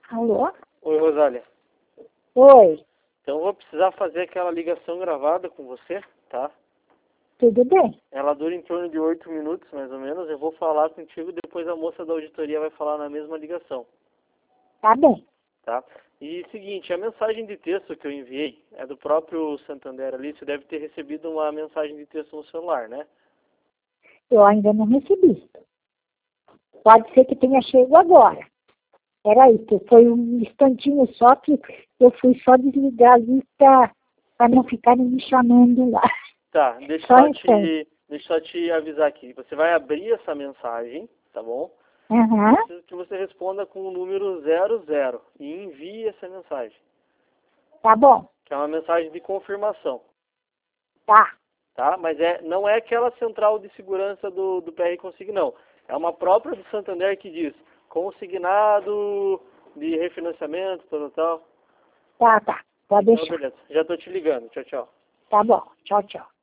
Alô? Oi, Rosália. Oi, Então eu vou precisar fazer aquela ligação gravada com você, tá? tudo bem? Ela dura em torno de 8 minutos, mais ou menos. Eu vou falar contigo, depois a moça da auditoria vai falar na mesma ligação, Tá bem. tá? E seguinte, a mensagem de texto que eu enviei é do próprio Santander ali. Você deve ter recebido uma mensagem de texto no celular, né? Eu ainda não recebi. Pode ser que tenha chegado agora. Peraí, que foi um instantinho só que eu fui só desligar ali para não ficarem me chamando lá. Tá, deixa Só eu um instante. deixa eu te avisar aqui. Você vai abrir essa mensagem, tá bom? Aham, Preciso que você responda com o número 00 e envie essa mensagem, tá bom. que é uma mensagem de confirmação, Tá, tá? Mas não é aquela central de segurança do PR Consigne, não. É uma própria do Santander que diz consignado de refinanciamento, tal. tá. Pode Então, deixar. beleza. Já tô te ligando. Tchau, tchau. Tá bom. Tchau, tchau.